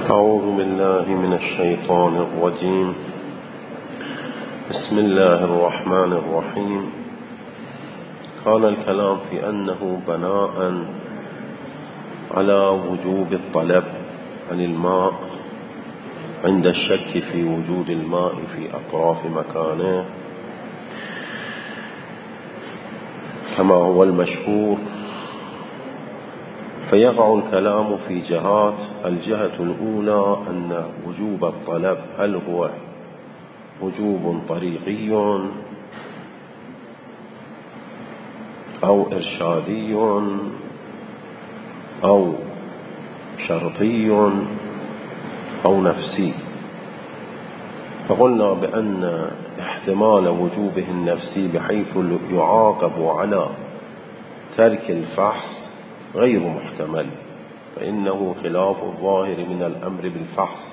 أعوذ بالله من الشيطان الرجيم. بسم الله الرحمن الرحيم. كان الكلام في أنه بناء على وجوب الطلب عن الماء عند الشك في وجود الماء في أطراف مكانه كما هو المشهور، فيقع الكلام في جهات. الجهة الأولى أن وجوب الطلب هل هو وجوب طريقي أو إرشادي أو شرطي أو نفسي. فقلنا بأن احتمال وجوبه النفسي بحيث يعاقب على ترك الفحص غير محتمل، فإنه خلاف الظاهر من الأمر بالفحص.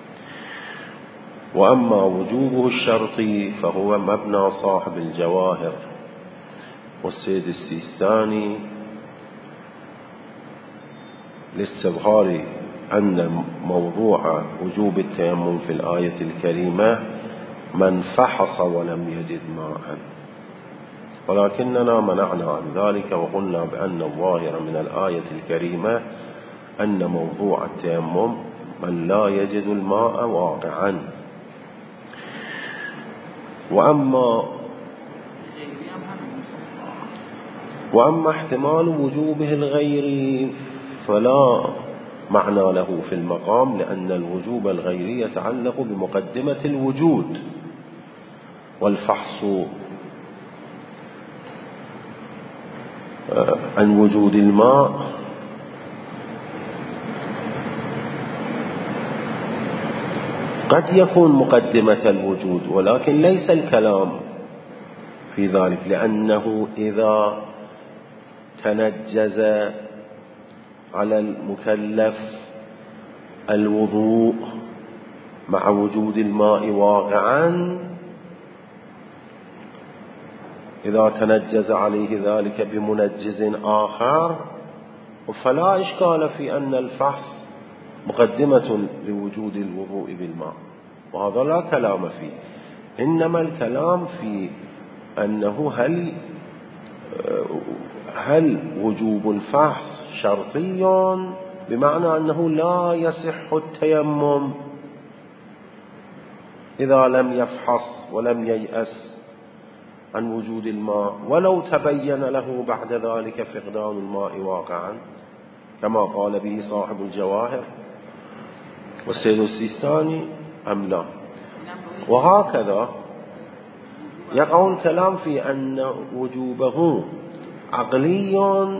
وأما وجوبه الشرطي فهو مبنى صاحب الجواهر والسيد السيستاني لاستظهار أن موضوع وجوب التيمم في الآية الكريمة من فحص ولم يجد ماء، ولكننا منعنا عن ذلك وقلنا بأن الظاهر من الآية الكريمة أن موضوع التيمم من لا يجد الماء واقعا. وأما احتمال وجوبه الغيري فلا معنى له في المقام، لأن الوجوب الغيري يتعلق بمقدمة الوجود، والفحص عن وجود الماء قد يكون مقدمة الوجود، ولكن ليس الكلام في ذلك، لأنه إذا تنجز على المكلف الوضوء مع وجود الماء واقعا، إذا تنجز عليه ذلك بمنجز آخر فلا إشكال في أن الفحص مقدمة لوجود الوضوء بالماء، وهذا لا كلام فيه. إنما الكلام في أنه هل وجوب الفحص شرطي بمعنى أنه لا يصح التيمم إذا لم يفحص ولم ييأس عن وجود الماء، ولو تبين له بعد ذلك فقدان الماء واقعا كما قال به صاحب الجواهر والسيد السيستاني أم لا. وهكذا يقع الكلام في أن وجوبه عقلي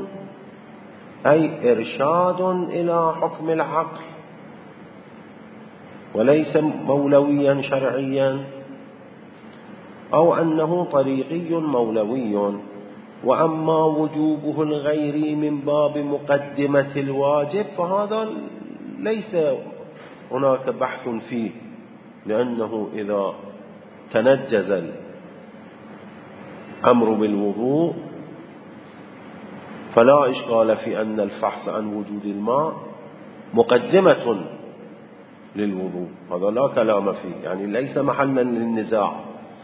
أي إرشاد إلى حكم العقل وليس مولويا شرعيا، أو أنه طريقي مولوي. وأما وجوبه الغيري من باب مقدمة الواجب فهذا ليس هناك بحث فيه، لأنه إذا تنجز الأمر بالوضوء فلا إشكال في أن الفحص عن وجود الماء مقدمة للوضوء، هذا لا كلام فيه، يعني ليس محلا للنزاع.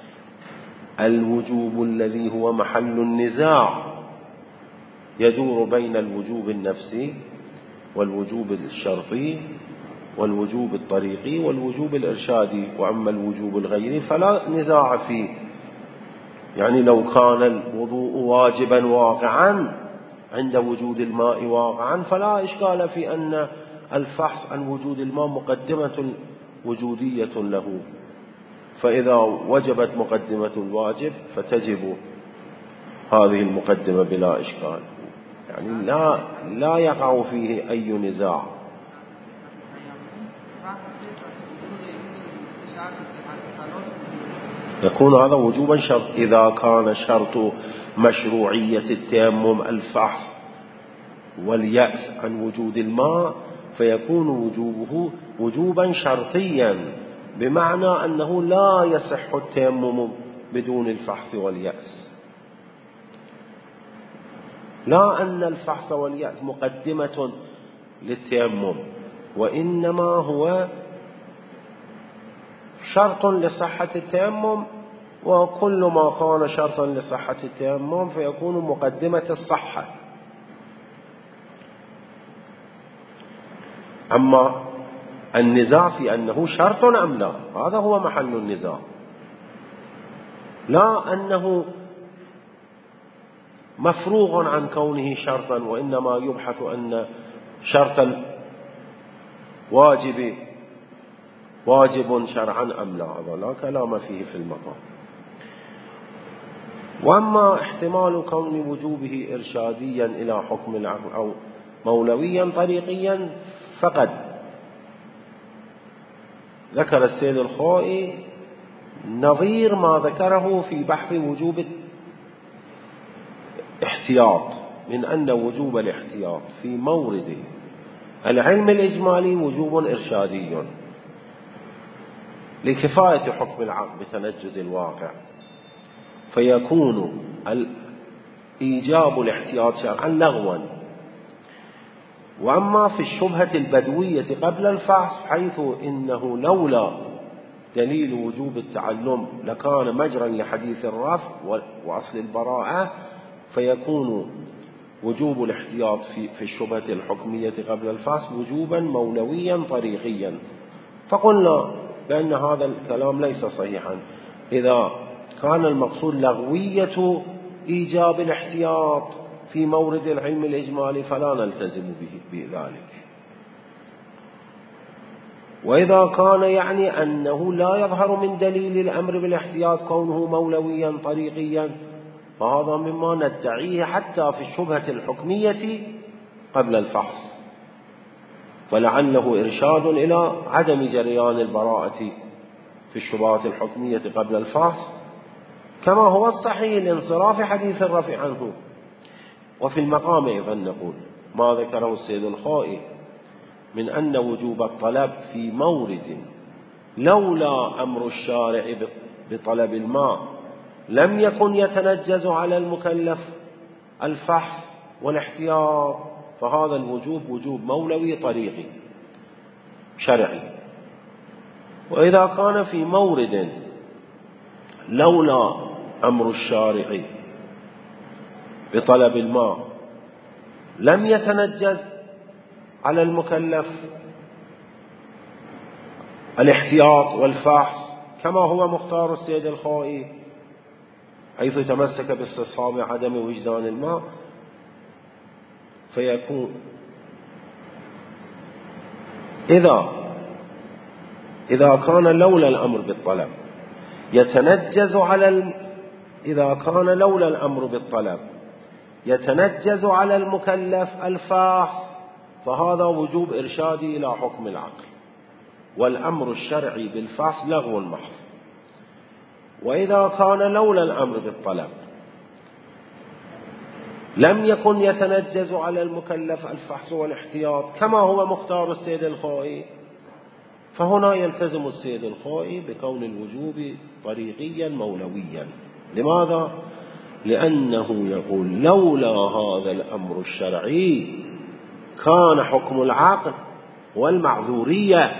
الوجوب الذي هو محل النزاع يدور بين الوجوب النفسي والوجوب الشرطي والوجوب الطريقي والوجوب الإرشادي. وأما الوجوب الغيري فلا نزاع فيه، يعني لو كان الوضوء واجبا واقعا عند وجود الماء واقعا فلا إشكال في أن الفحص عن وجود الماء مقدمة وجودية له، فإذا وجبت مقدمة الواجب فتجب هذه المقدمة بلا إشكال، يعني لا يقع فيه أي نزاع. يكون هذا وجوبا شرط. إذا كان شرط مشروعية التيمم الفحص واليأس عن وجود الماء فيكون وجوبه وجوبا شرطيا، بمعنى أنه لا يصح التيمم بدون الفحص واليأس، لا أن الفحص واليأس مقدمة للتيمم، وإنما هو شرط لصحة التيمم، وكل ما كان شرطا لصحة التيمم فيكون مقدمة الصحة. أما النزاع في أنه شرط أم لا، هذا هو محل النزاع، لا أنه مفروغ عن كونه شرطا، وإنما يبحث أن شرط واجب شرعا أم لا، هذا لا كلام فيه في المقام. وأما احتمال كون وجوبه إرشاديا إلى حكم العقل أو مولويا طريقيا، فقد ذكر السيد الخوئي نظير ما ذكره في بحث وجوب الاحتياط، من أن وجوب الاحتياط في مورد العلم الإجمالي وجوب إرشادي لكفاية حكم العقل بتنجز الواقع، فيكون إيجاب الاحتياط شرعا لغوا. وأما في الشبهة البدوية قبل الفحص، حيث إنه لولا دليل وجوب التعلم لكان مجرا لحديث الرفع وأصل البراءة، فيكون وجوب الاحتياط في الشبهة الحكمية قبل الفحص وجوبا مولويا طريقيا. فقلنا بأن هذا الكلام ليس صحيحا. إذا كان المقصود لغوية إيجاب الاحتياط في مورد العلم الإجمالي فلا نلتزم بذلك. وإذا كان يعني أنه لا يظهر من دليل الأمر بالاحتياط كونه مولويا طريقيا، فهذا مما ندعيه حتى في الشبهة الحكمية قبل الفحص، ولعله إرشاد إلى عدم جريان البراءة في الشبهات الحكمية قبل الفحص، كما هو الصحيح لانصراف حديث الرفع عنه. وفي المقام أيضا نقول ما ذكره السيد الخوئي من أن وجوب الطلب في مورد لولا أمر الشارع بطلب الماء لم يكن يتنجز على المكلف الفحص والاحتياط، فهذا الوجوب وجوب مولوي طريقي شرعي. وإذا كان في مورد لولا أمر الشارع بطلب الماء لم يتنجز على المكلف الاحتياط والفحص، كما هو مختار السيد الخوئي حيث تمسك باستصحاب عدم وجدان الماء، فيكون إذا كان لولا الأمر بالطلب يتنجز إذا كان لولا الأمر بالطلب يتنجز على المكلف الفحص، فهذا وجوب إرشادي إلى حكم العقل، والأمر الشرعي بالفحص لغو محض. وإذا كان لولا الأمر بالطلب لم يكن يتنجز على المكلف الفحص والاحتياط، كما هو مختار السيد الخوئي، فهنا يلتزم السيد الخوئي بكون الوجوب طريقيا مولويا. لماذا؟ لأنه يقول لولا هذا الأمر الشرعي كان حكم العقل والمعذورية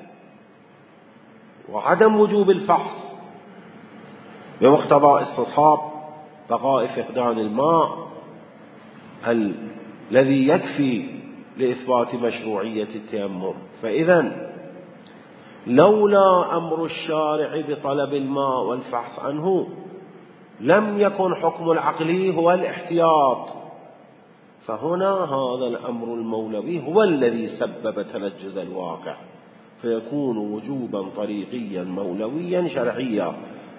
وعدم وجوب الفحص بمقتضى استصحاب بقاء فقدان الماء الذي يكفي لإثبات مشروعية التيمم. فإذا لولا أمر الشارع بطلب الماء والفحص عنه لم يكن حكم العقلي هو الاحتياط، فهنا هذا الأمر المولوي هو الذي سبب تنجز الواقع، فيكون وجوبا طريقيا مولويا شرعيا،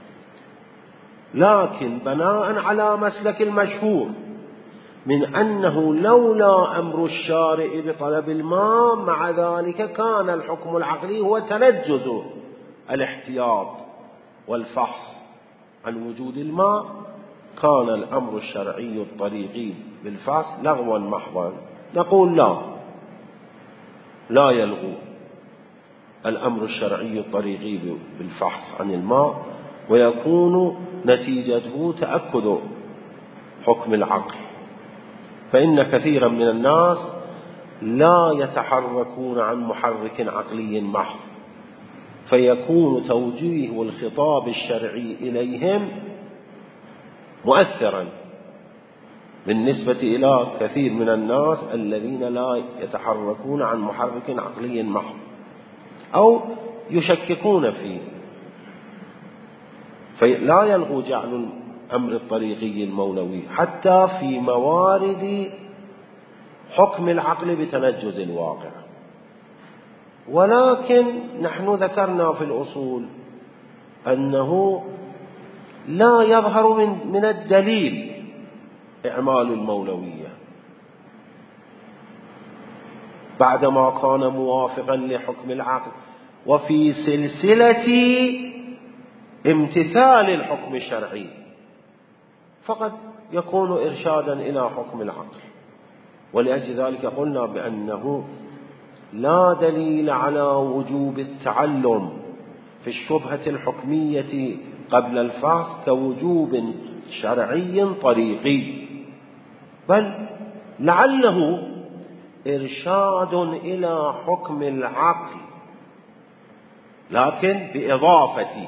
لكن بناء على مسلك المشهور من أنه لولا أمر الشارع بطلب الماء مع ذلك كان الحكم العقلي هو تنجز الاحتياط والفحص عن وجود الماء، كان الأمر الشرعي الطريقي بالفحص لغوا محضا. نقول لا يلغو الأمر الشرعي الطريقي بالفحص عن الماء، ويكون نتيجته تأكد حكم العقل. فإن كثيرا من الناس لا يتحركون عن محرك عقلي محض، فيكون توجيه الخطاب الشرعي إليهم مؤثرا بالنسبة إلى كثير من الناس الذين لا يتحركون عن محرك عقلي محض أو يشككون فيه. فلا يلغو جعل الأمر الطريقي المولوي حتى في موارد حكم العقل بتنجز الواقع. ولكن نحن ذكرنا في الأصول أنه لا يظهر من الدليل إعمال المولوية بعدما كان موافقا لحكم العقل وفي سلسلة امتثال الحكم الشرعي، فقد يكون إرشادا إلى حكم العقل. ولأجل ذلك قلنا بأنه لا دليل على وجوب التعلم في الشبهة الحكمية قبل الفحص كوجوب شرعي طريقي، بل لعله إرشاد إلى حكم العقل، لكن بإضافة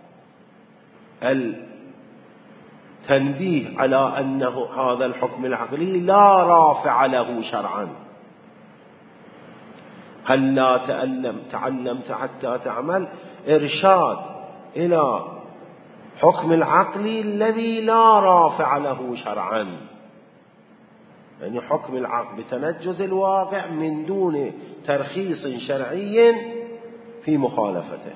التنبيه على أنه هذا الحكم العقلي لا رافع له شرعا. هل لا تعلمت حتى تعمل، إرشاد إلى حكم العقل الذي لا رافع له شرعا، يعني حكم العقل بتنجز الواقع من دون ترخيص شرعي في مخالفته.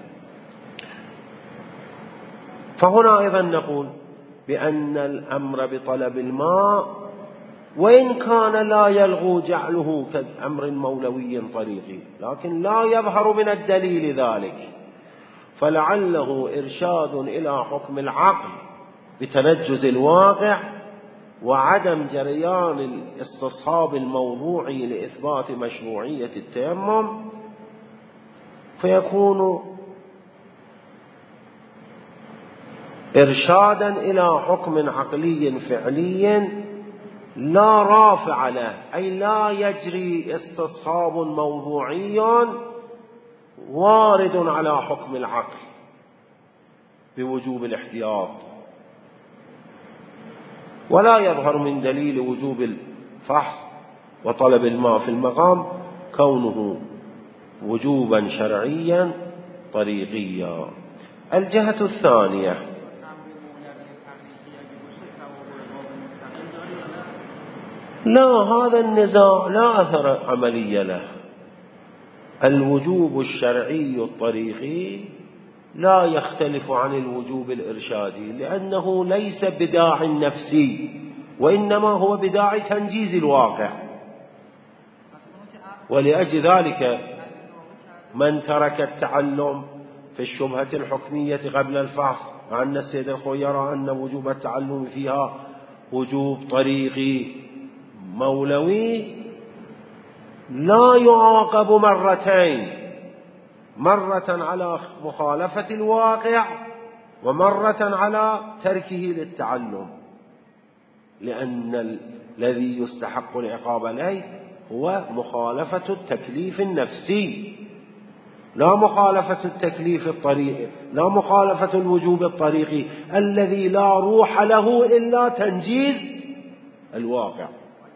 فهنا أيضا نقول بأن الأمر بطلب الماء وإن كان لا يلغو جعله كأمر مولوي طريقي، لكن لا يظهر من الدليل ذلك، فلعله إرشاد إلى حكم العقل بتنجز الواقع وعدم جريان الاستصحاب الموضوعي لإثبات مشروعية التيمم، فيكون إرشادا إلى حكم عقلي فعلي لا رافع له، أي لا يجري استصحاب موضوعي وارد على حكم العقل بوجوب الاحتياط. ولا يظهر من دليل وجوب الفحص وطلب الماء في المقام كونه وجوبا شرعيا طريقيا. الجهة الثانية، لا، هذا النزاع لا أثر عملي له. الوجوب الشرعي الطريقي لا يختلف عن الوجوب الإرشادي، لأنه ليس بداع نفسي وإنما هو بداع تنجيز الواقع. ولأجل ذلك من ترك التعلم في الشبهة الحكمية قبل الفحص، مع أن السيد الخوي يرى أن وجوب التعلم فيها وجوب طريقي مولوي، لا يعاقب مرتين، مرة على مخالفة الواقع ومرة على تركه للتعلم، لأن الذي يستحق العقاب عليه هو مخالفة التكليف النفسي، لا مخالفة التكليف الطريقي، لا مخالفة الوجوب الطريقي الذي لا روح له إلا تنجيز الواقع.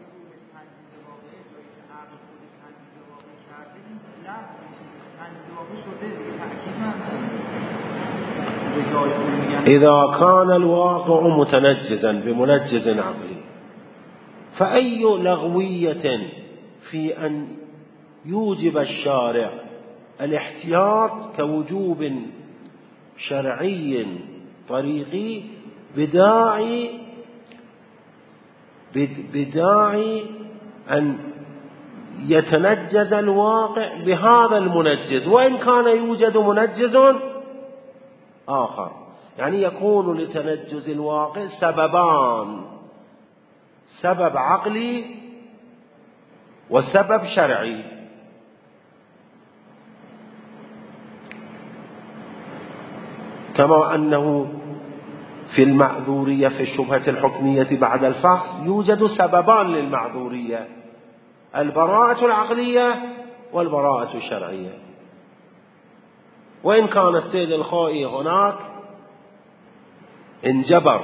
إذا كان الواقع متنجزا بمنجز عقلي، فأي لغوية في أن يوجب الشارع الاحتياط كوجوب شرعي طريقي بداعي أن يتنجز الواقع بهذا المنجز، وإن كان يوجد منجز آخر. يعني يكون لتنجز الواقع سببان، سبب عقلي وسبب شرعي. كما أنه في المعذورية في الشبهة الحكمية بعد الفحص يوجد سببان للمعذورية، البراءة العقلية والبراءة الشرعية. وإن كان السيد الخوئي هناك انجبر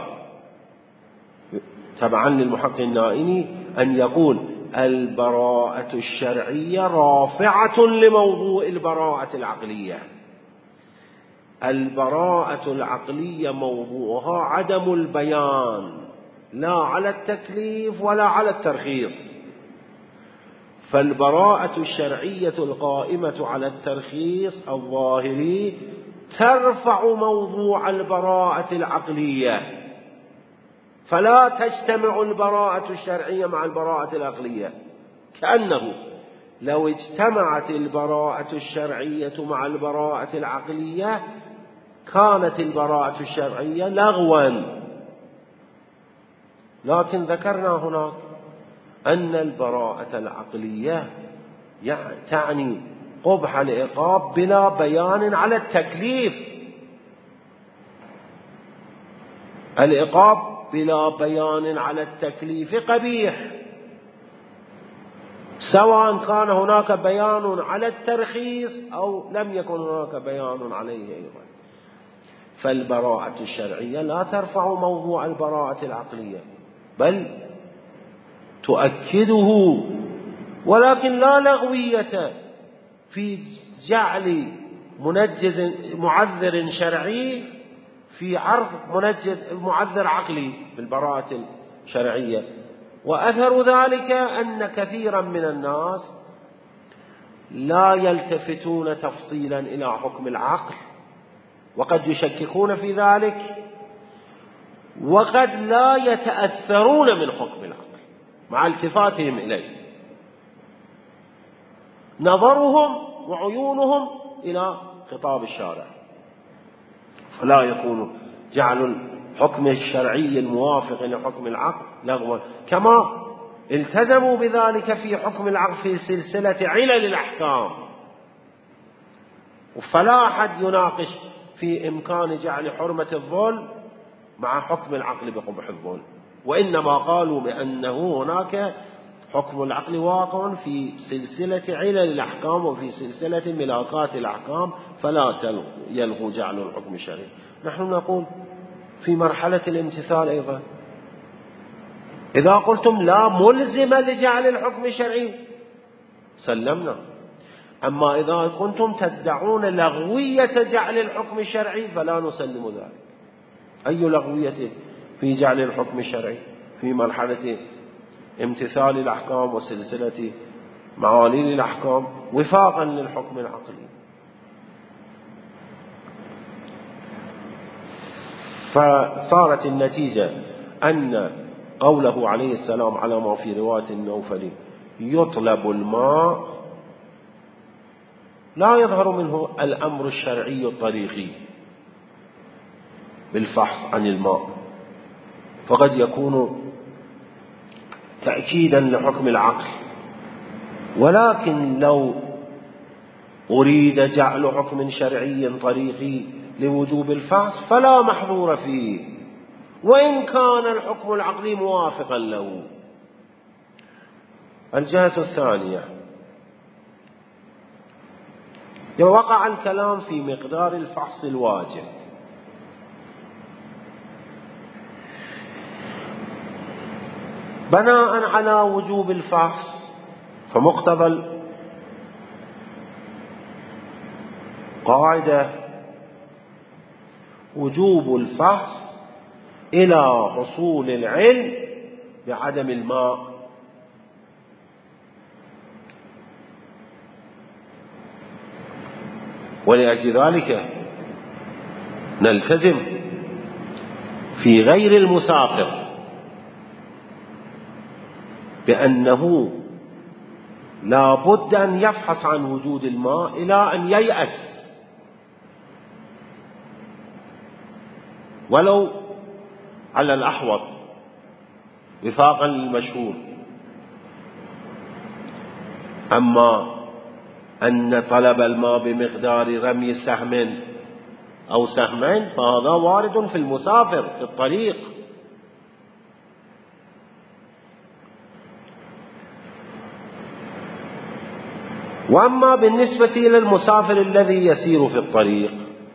تبعا للمحقق النائني أن يقول البراءة الشرعية رافعة لموضوع البراءة العقلية. البراءة العقلية موضوعها عدم البيان، لا على التكليف ولا على الترخيص. فالبراءة الشرعية القائمة على الترخيص الظاهري ترفع موضوع البراءة العقلية، فلا تجتمع البراءة الشرعية مع البراءة العقلية. كأنه لو اجتمعت البراءة الشرعية مع البراءة العقلية كانت البراءة الشرعية لغوا. لكن ذكرنا هناك أن البراءة العقلية تعني قبح العقاب بلا بيان على التكليف. العقاب بلا بيان على التكليف قبيح، سواء كان هناك بيان على الترخيص أو لم يكن هناك بيان عليه أيضا. فالبراءة الشرعية لا ترفع موضوع البراءة العقلية بل تؤكده، ولكن لا لغوية في جعل معذر شرعي في عرض معذر عقلي بالبراءة الشرعية. وأثر ذلك أن كثيرا من الناس لا يلتفتون تفصيلا إلى حكم العقل، وقد يشككون في ذلك، وقد لا يتأثرون من حكم العقل مع التفاتهم إليه. نظرهم وعيونهم إلى خطاب الشارع، فلا يكون جعل الحكم الشرعي الموافق لحكم العقل لغوا، كما التزموا بذلك في حكم العقل في سلسلة علل الأحكام. فلا أحد يناقش في إمكان جعل حرمة الظلم مع حكم العقل بقبح الظلم، وإنما قالوا بأنه هناك حكم العقل واقع في سلسلة علل الأحكام وفي سلسلة ملاكات الأحكام، فلا يلغو جعل الحكم الشرعي. نحن نقول في مرحلة الامتثال أيضا، إذا قلتم لا ملزم لجعل الحكم الشرعي سلمنا، أما إذا كنتم تدعون لغوية جعل الحكم الشرعي فلا نسلم ذلك. أي لغوية في جعل الحكم الشرعي في مرحلة امتثال الأحكام وسلسلة معالين الأحكام وفاقا للحكم العقلي؟ فصارت النتيجة أن قوله عليه السلام على ما في رواية النوفلي يطلب الماء لا يظهر منه الأمر الشرعي الطريقي بالفحص عن الماء، فقد يكون تأكيدا لحكم العقل. ولكن لو أريد جعل حكم شرعي طريقي لوجوب الفحص فلا محظور فيه، وإن كان الحكم العقلي موافقا له. الجهة الثانية، وقع الكلام في مقدار الفحص الواجب. بناء على وجوب الفحص فمقتضى القاعدة وجوب الفحص إلى حصول العلم بعدم الماء، ولأجل ذلك نلتزم في غير المسافر بأنه لا بد أن يفحص عن وجود الماء إلى أن ييأس، ولو على الأحوط وفاقا للمشهور. أما أن طلب الماء بمقدار رمي سهم أو سهمين فهذا وارد في المسافر في الطريق. وأما بالنسبة إلى المسافر الذي يسير في الطريق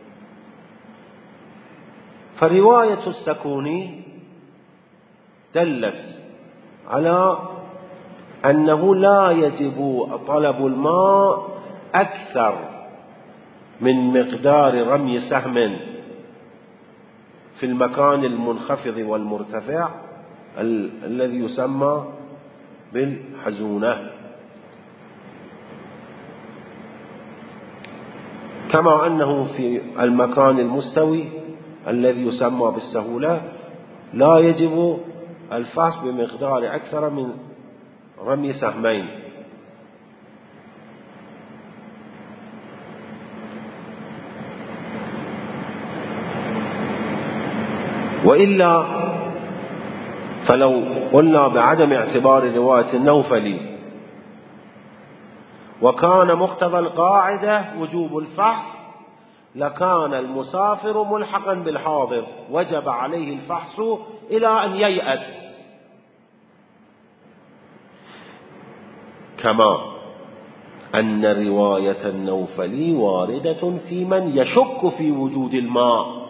فرواية السكوني دلت على أنه لا يجب طلب الماء أكثر من مقدار رمي سهم في المكان المنخفض والمرتفع الذي يسمى بالحزونة، كما أنه في المكان المستوي الذي يسمى بالسهولة لا يجب الفحص بمقدار أكثر من رمي سهمين. وإلا فلو قلنا بعدم اعتبار رواية النوفلي وكان مقتضى القاعدة وجوب الفحص لكان المسافر ملحقا بالحاضر وجب عليه الفحص إلى أن ييأس، كما أن رواية النوفلي واردة في من يشك في وجود الماء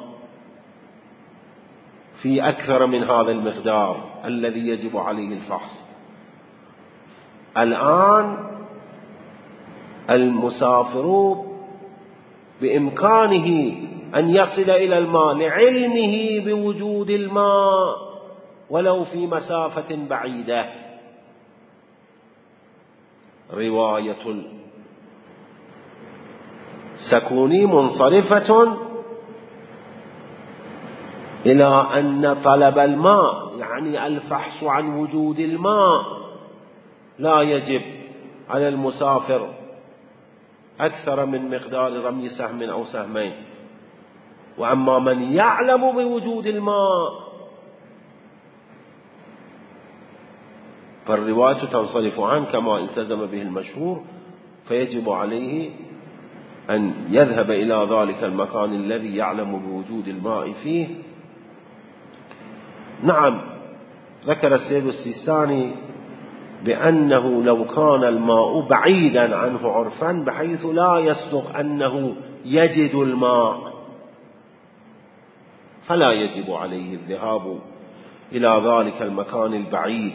في أكثر من هذا المقدار الذي يجب عليه الفحص. الآن المسافر بإمكانه أن يصل إلى الماء لعلمه بوجود الماء ولو في مسافة بعيدة. رواية السكوني منصرفة إلى أن طلب الماء يعني الفحص عن وجود الماء لا يجب على المسافر أكثر من مقدار رمي سهم أو سهمين. وأما من يعلم بوجود الماء فالرواية تنصرف عنه كما التزم به المشهور، فيجب عليه أن يذهب إلى ذلك المكان الذي يعلم بوجود الماء فيه. نعم، ذكر السيد السيستاني بأنه لو كان الماء بعيدا عنه عرفا بحيث لا يصدق أنه يجد الماء فلا يجب عليه الذهاب إلى ذلك المكان البعيد،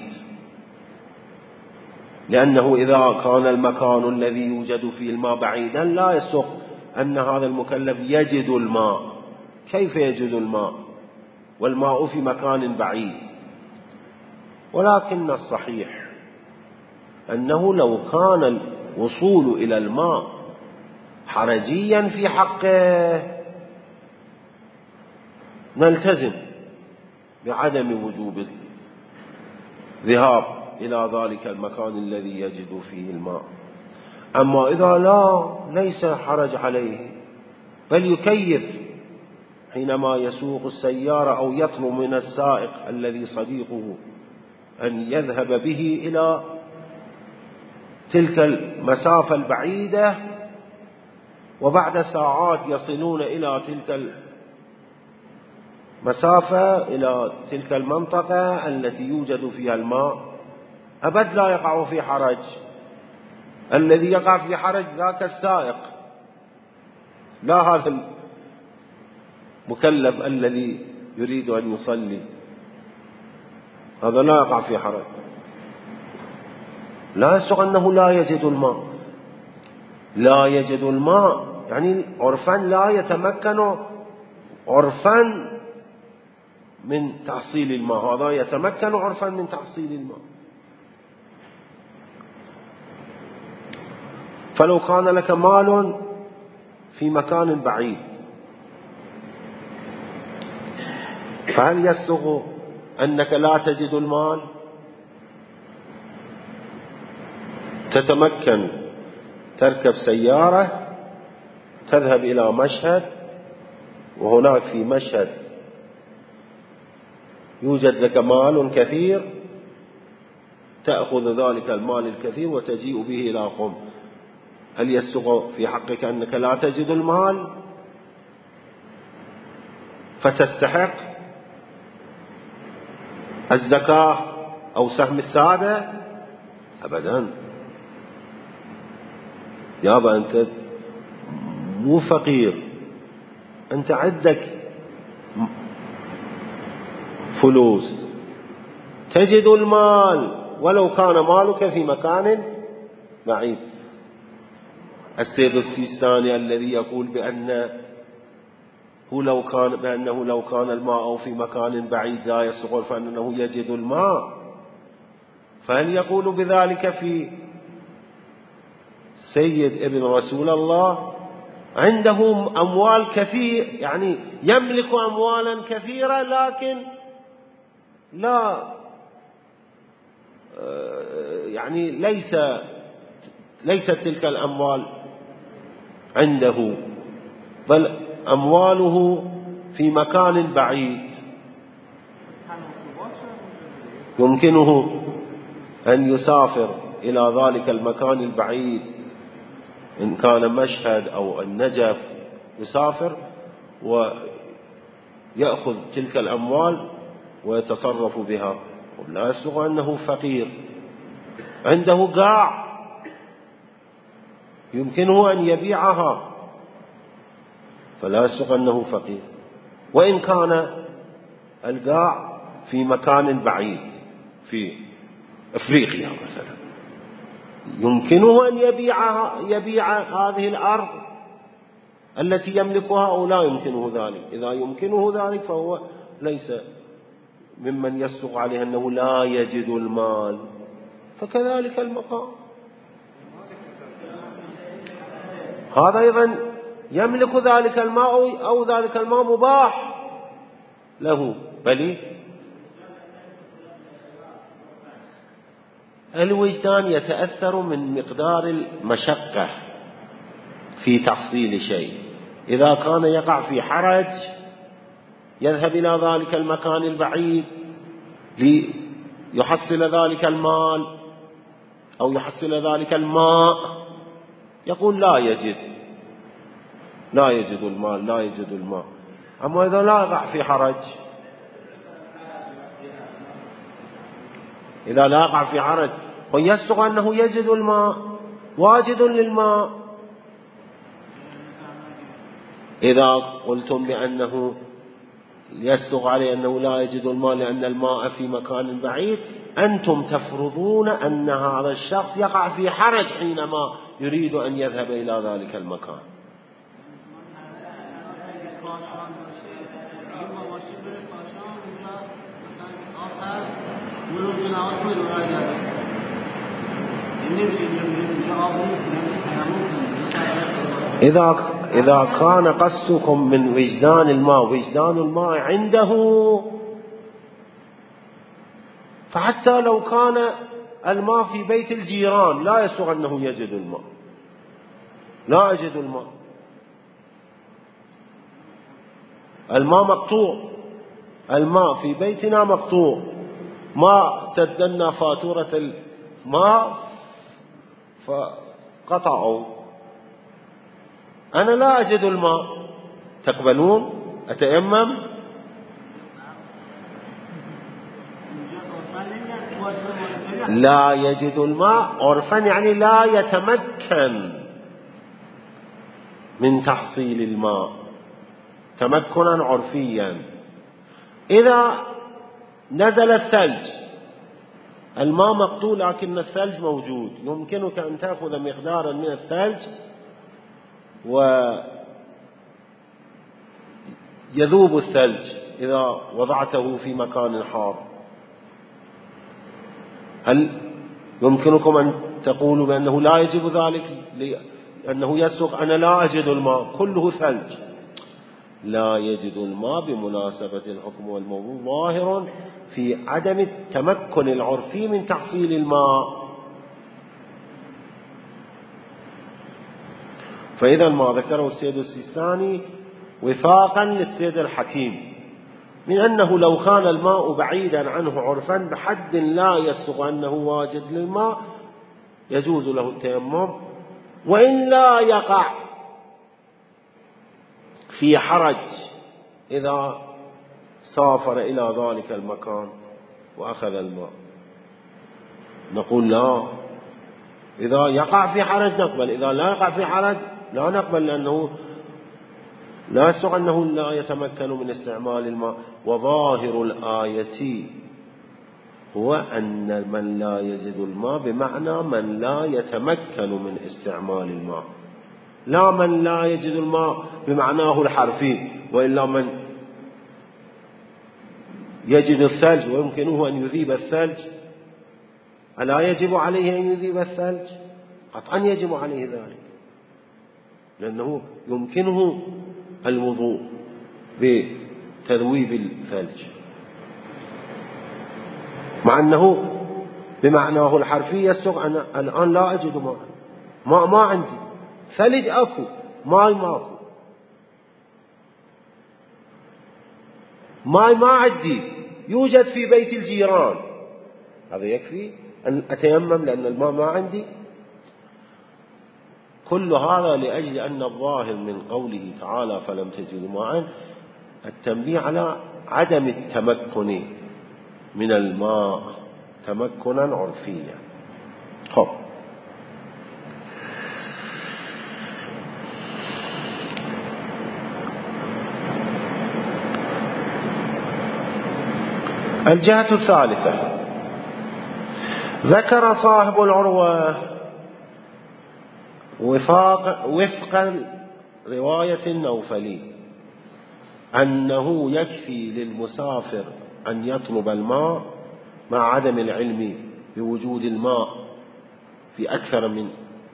لأنه إذا كان المكان الذي يوجد فيه الماء بعيدا لا يصدق أن هذا المكلف يجد الماء. كيف يجد الماء والماء في مكان بعيد؟ ولكن الصحيح أنه لو كان الوصول إلى الماء حرجيا في حقه نلتزم بعدم وجوب الذهاب إلى ذلك المكان الذي يجد فيه الماء. أما إذا ليس حرج عليه بل يكيف حينما يسوق السيارة أو يطلب من السائق الذي صديقه أن يذهب به إلى تلك المسافة البعيدة وبعد ساعات يصلون إلى تلك المسافة إلى تلك المنطقة التي يوجد فيها الماء، أبد لا يقع في حرج. الذي يقع في حرج ذاك السائق، لا هذا المكلف الذي يريد أن يصلي، هذا لا يقع في حرج. لا يصدق أنه لا يجد الماء، لا يجد الماء يعني عرفا لا يتمكن عرفا من تحصيل الماء، هذا يتمكن عرفا من تحصيل الماء. فلو كان لك مال في مكان بعيد فهل يصدق أنك لا تجد المال؟ تتمكن تركب سيارة تذهب إلى مشهد، وهناك في مشهد يوجد لك مال كثير، تأخذ ذلك المال الكثير وتجيء به إلى قم. هل يصدق في حقك أنك لا تجد المال فتستحق الزكاة أو سهم السعادة؟ أبدا. يابا أنت مو فقير، أنت عندك فلوس، تجد المال ولو كان مالك في مكان بعيد. السيد السيستاني الذي يقول بأنه لو كان الماء في مكان بعيد لا يسغل فإنه يجد الماء، فهل يقول بذلك في سيد ابن رسول الله؟ عنده أموال كثير، يعني يملك أموالا كثيرة، لكن لا يعني ليست تلك الأموال عنده، بل أمواله في مكان بعيد. يمكنه أن يسافر إلى ذلك المكان البعيد، إن كان مشهد أو النجف، يسافر ويأخذ تلك الأموال ويتصرف بها، ولا يسوغ أنه فقير. عنده قاع يمكنه أن يبيعها، فلا يسوغ أنه فقير، وإن كان القاع في مكان بعيد في أفريقيا مثلا، يمكنه أن يبيع هذه الأرض التي يملكها أو لا يمكنه ذلك. إذا يمكنه ذلك فهو ليس ممن يصدق عليه أنه لا يجد المال. فكذلك المقام، هذا أيضا يملك ذلك الماء أو ذلك الماء مباح له، بل الوجدان يتأثر من مقدار المشقة في تحصيل شيء. إذا كان يقع في حرج يذهب إلى ذلك المكان البعيد ليحصل ذلك المال أو يحصل ذلك الماء، يقول لا يجد المال، لا يجد الماء. أما إذا لا يقع في حرج، إذا لا يقع في حرج ويصدق أنه يجد الماء، واجد للماء. إذا قلتم بأنه يصدق عليه أنه لا يجد الماء لأن الماء في مكان بعيد، أنتم تفرضون أن هذا الشخص يقع في حرج حينما يريد أن يذهب إلى ذلك المكان. إذا كان قصدكم من وجدان الماء عنده، فحتى لو كان الماء في بيت الجيران لا يسوغ أنه يجد الماء، لا يجد الماء مقطوع، الماء في بيتنا مقطوع، ما سددنا فاتورة الماء فقطعوا، أنا لا أجد الماء، تقبلون أتيمم؟ لا يجد الماء عرفا يعني لا يتمكن من تحصيل الماء تمكنا عرفيا. إذا نزل الثلج، الماء مقطوع لكن الثلج موجود، يمكنك أن تأخذ مقدارا من الثلج ويذوب الثلج إذا وضعته في مكان حار. هل يمكنكم أن تقولوا بأنه لا يجب ذلك لأنه يسوق أنا لا أجد الماء كله ثلج؟ لا يجد الماء بمناسبة الحكم والموضوع ظاهر في عدم التمكن العرفي من تحصيل الماء. فإذا ما ذكره السيد السيستاني وفاقا للسيد الحكيم من أنه لو كان الماء بعيدا عنه عرفا بحد لا يسوغ أنه واجد للماء يجوز له التيمم، وإن لا يقع في حرج إذا سافر إلى ذلك المكان وأخذ الماء. نقول لا، إذا يقع في حرج نقبل، إذا لا يقع في حرج لا نقبل، لأنه لا يسوغ أنه لا يتمكن من استعمال الماء. وظاهر الآية هو أن من لا يجد الماء بمعنى من لا يتمكن من استعمال الماء، لا من لا يجد الماء بمعناه الحرفي، وإلا من يجد الثلج ويمكنه أن يذيب الثلج ألا يجب عليه أن يذيب الثلج؟ قطعا يجب عليه ذلك، لأنه يمكنه الوضوء بتذويب الثلج، مع أنه بمعناه الحرفي يسوغ أنا الآن لا أجد ماء، ما عندي ثلج أكو، ماء ماكو، ماء ما عندي يوجد في بيت الجيران، هذا يكفي أن أتيمم لأن الماء ما عندي؟ كل هذا لأجل أن الظاهر من قوله تعالى فلم تجدوا ماء التنبيه على عدم التمكن من الماء تمكنا عرفيا. خب، الجهة الثالثة، ذكر صاحب العروة وفق رواية النوفلي أنه يكفي للمسافر أن يطلب الماء مع عدم العلم بوجود الماء في أكثر من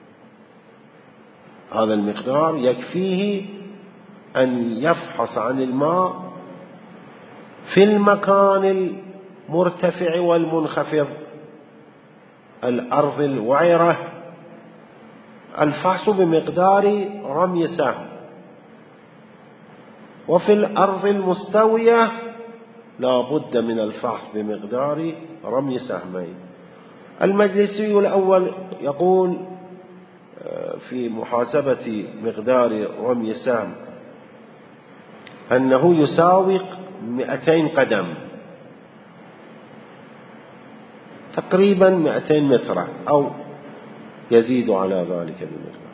هذا المقدار، يكفيه أن يفحص عن الماء في المكان المرتفع والمنخفض، الأرض الوعرة، الفحص بمقدار رمي سهم، وفي الأرض المستوية لا بد من الفحص بمقدار رمي سهمين. المجلسي الأول يقول في محاسبة مقدار رمي سهم أنه يساوي 200 قدم، تقريبا 200 متر أو يزيد على ذلك بمقدار.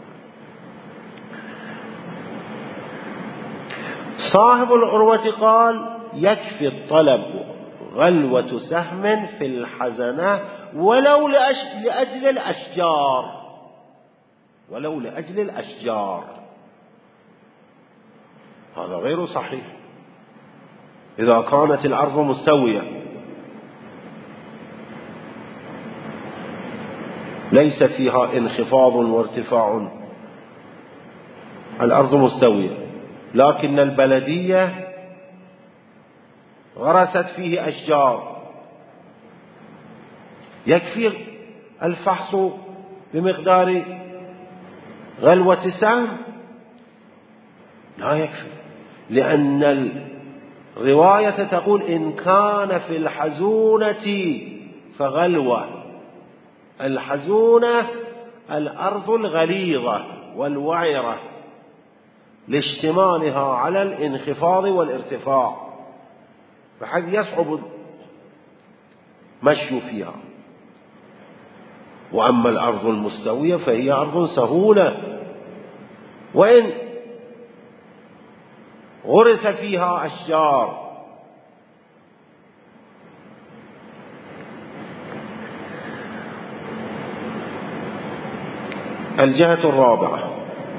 صاحب العروة قال يكفي الطلب غلوة سهم في الحزنة ولو لأجل الأشجار، ولو لأجل الأشجار. هذا غير صحيح. إذا كانت الأرض مستوية ليس فيها انخفاض وارتفاع، الأرض مستوية، لكن البلدية غرست فيه أشجار، يكفي الفحص بمقدار غلوة سهم؟ لا يكفي، لأن الرواية تقول إن كان في الحزونة فغلوة. الحزونة الأرض الغليظة والوعرة لاشتمالها على الانخفاض والارتفاع، فحيث يصعب مشي فيها. وأما الأرض المستوية فهي أرض سهولة، وإن غرس فيها أشجار. الجهة الرابعة،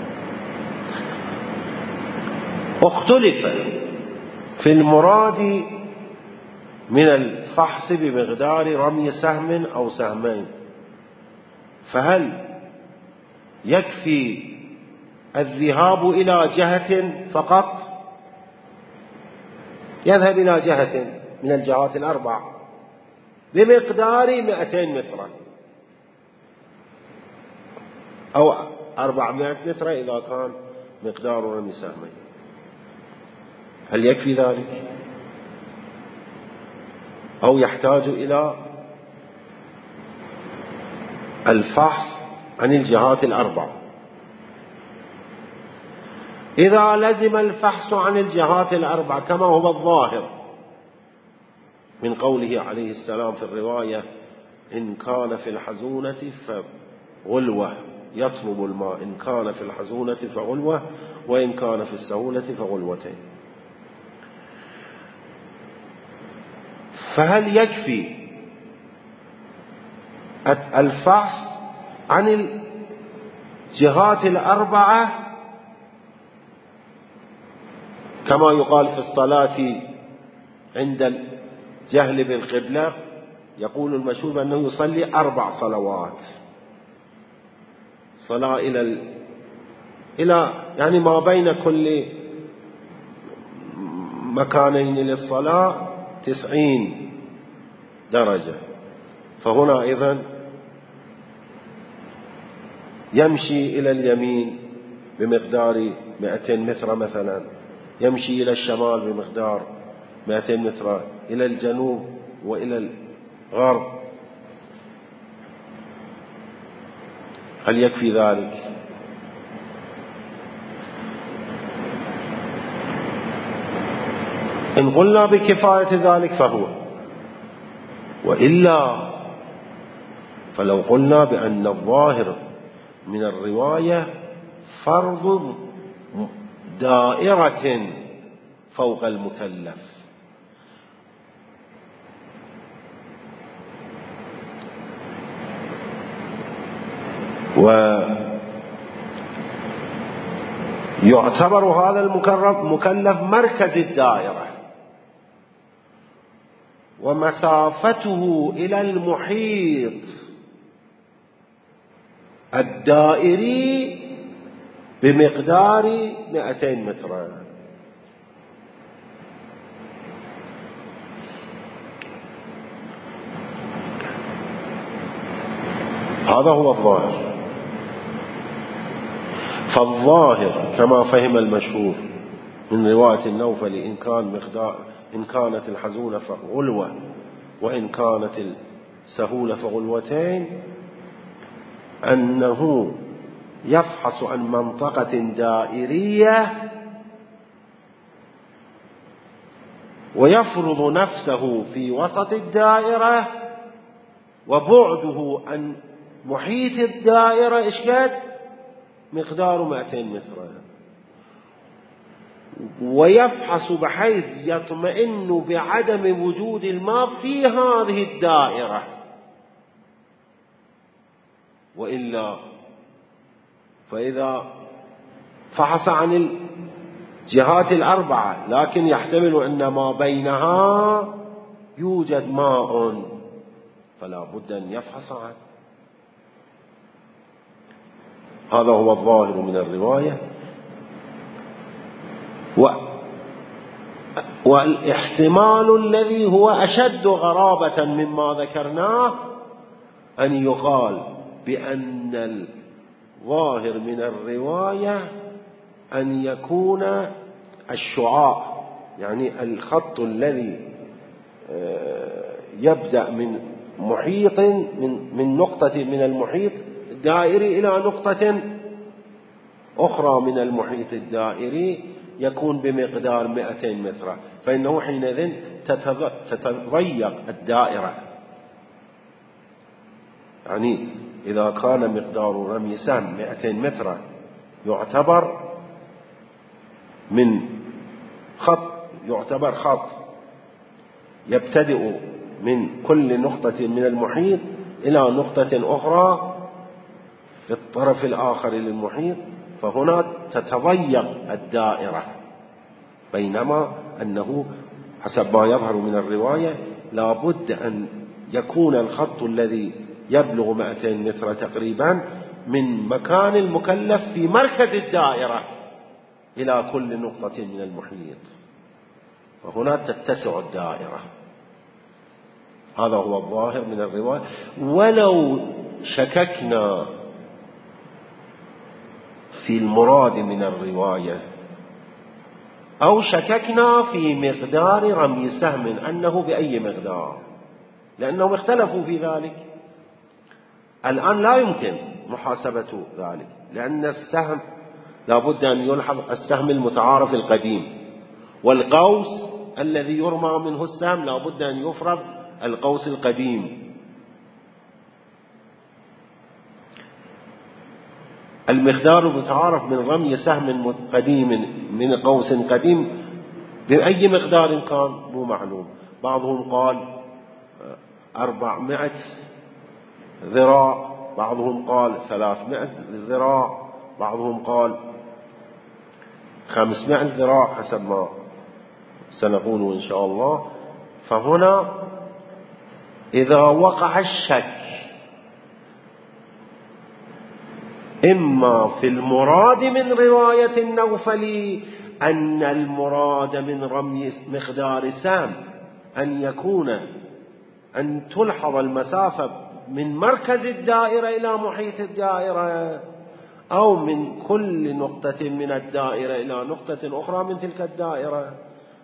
اختلف في المراد من الفحص بمقدار رمي سهم أو سهمين، فهل يكفي الذهاب إلى جهة فقط؟ يذهب إلى جهة من الجهات الأربع بمقدار 200 متر أو 400 متر إذا كان مقدار رمي سهمين، هل يكفي ذلك؟ أو يحتاج إلى الفحص عن الجهات الأربع؟ إذا لزم الفحص عن الجهات الأربع كما هو الظاهر من قوله عليه السلام في الرواية إن كان في الحزونة غلوة، يطلب الماء إن كان في الحزونة فغلوة، وإن كان في السهولة فغلوتين. فهل يكفي الفحص عن الجهات الأربعة كما يقال في الصلاة عند الجهل بالقبلة؟ يقول المشهور أنه يصلي 4 صلوات، صلاة إلى يعني ما بين كل مكانين للصلاة 90 درجة. فهنا أيضا يمشي إلى اليمين بمقدار 200 متر مثلا، يمشي إلى الشمال بمقدار 200 متر، إلى الجنوب وإلى الغرب. هل يكفي ذلك؟ إن قلنا بكفاية ذلك فهو، وإلا فلو قلنا بأن الظاهر من الرواية فرض دائرة فوق المكلف، ويعتبر هذا المكلف مركز الدائرة، ومسافته إلى المحيط الدائري بمقدار 200 متر. هذا هو الظاهر. فالظاهر كما فهم المشهور من رواية النوفل إن كانت الحزونة فغلوة، وإن كانت السهولة فغلوتين، أنه يفحص عن منطقة دائرية ويفرض نفسه في وسط الدائرة، وبعده عن محيط الدائرة إيش قد؟ مقدار 200 متر، ويفحص بحيث يطمئن بعدم وجود الماء في هذه الدائرة، وإلا فإذا فحص عن الجهات الأربعة لكن يحتمل أن ما بينها يوجد ماء، فلا بد أن يفحص عنه. هذا هو الظاهر من الرواية. والاحتمال الذي هو أشد غرابة مما ذكرناه أن يقال بأن الظاهر من الرواية أن يكون الشعاع، يعني الخط الذي يبدأ من محيط من نقطة من المحيط الدائري إلى نقطة أخرى من المحيط الدائري يكون بمقدار 200 متر، فإنه حينئذ تتضيق الدائرة. يعني إذا كان مقدار رمي سهم 200 متر يعتبر خط يبتدئ من كل نقطة من المحيط إلى نقطة أخرى في الطرف الآخر للمحيط، فهنا تتضيق الدائرة، بينما أنه حسب ما يظهر من الرواية لا بد أن يكون الخط الذي يبلغ 200 متر تقريبا من مكان المكلف في مركز الدائرة إلى كل نقطة من المحيط، فهنا تتسع الدائرة. هذا هو الظاهر من الرواية. ولو شككنا في المراد من الرواية أو شككنا في مقدار رمي سهم أنه بأي مقدار، لأنهم اختلفوا في ذلك، الآن لا يمكن محاسبة ذلك، لأن السهم لا بد أن يلحظ السهم المتعارف القديم، والقوس الذي يرمى منه السهم لا بد أن يفرض القوس القديم. المقدار المتعارف من رمي سهم قديم من قوس قديم بأي مقدار كان مو معلوم. بعضهم قال 400 ذراع، بعضهم قال 300 ذراع، بعضهم قال 500 ذراع، حسب ما سنقول إن شاء الله. فهنا إذا وقع الشك إما في المراد من رواية النوفلي أن المراد من رمي مقدار سهم أن تلحظ المسافة من مركز الدائرة إلى محيط الدائرة، أو من كل نقطة من الدائرة إلى نقطة أخرى من تلك الدائرة.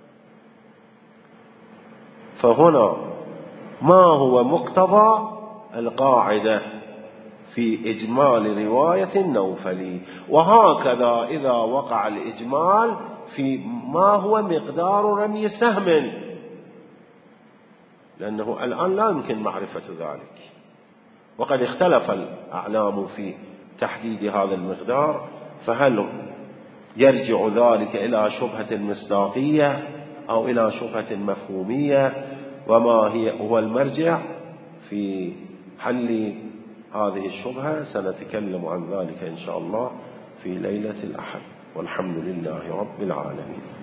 فهنا ما هو مقتضى القاعدة في إجمال رواية النوفلي؟ وهكذا إذا وقع الإجمال في ما هو مقدار رمي سهم، لأنه الآن لا يمكن معرفة ذلك، وقد اختلف الأعلام في تحديد هذا المقدار. فهل يرجع ذلك إلى شبهة مصداقية أو إلى شبهة مفهومية؟ وما هو المرجع في حل هذه الشبهة؟ سنتكلم عن ذلك إن شاء الله في ليلة الأحد، والحمد لله رب العالمين.